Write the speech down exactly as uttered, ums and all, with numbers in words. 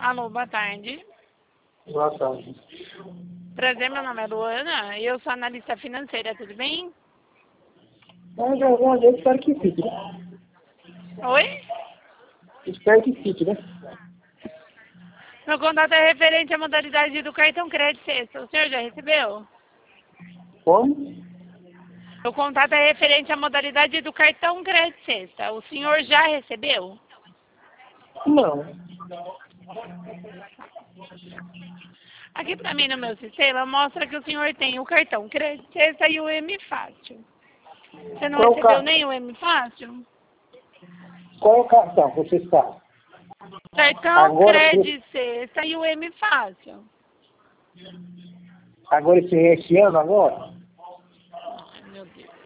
Alô, boa tarde. Boa tarde. Prazer, meu nome é Luana e eu sou analista financeira, tudo bem? Mas de alguma vez espero que fique, né? Oi? Espero que fique, né? Meu contato é referente à modalidade do cartão crédito sexta. O senhor já recebeu? Como? Meu contato é referente à modalidade do cartão crédito sexta. O senhor já recebeu? Não. Aqui pra mim no meu sistema mostra que o senhor tem o cartão crédito sexta e o M Fácil. Você não Qual o recebeu cartão? nem o M Fácil? Qual o cartão que você está? Cartão Agora, crédito sexta e o M Fácil. agora esse, esse ano agora?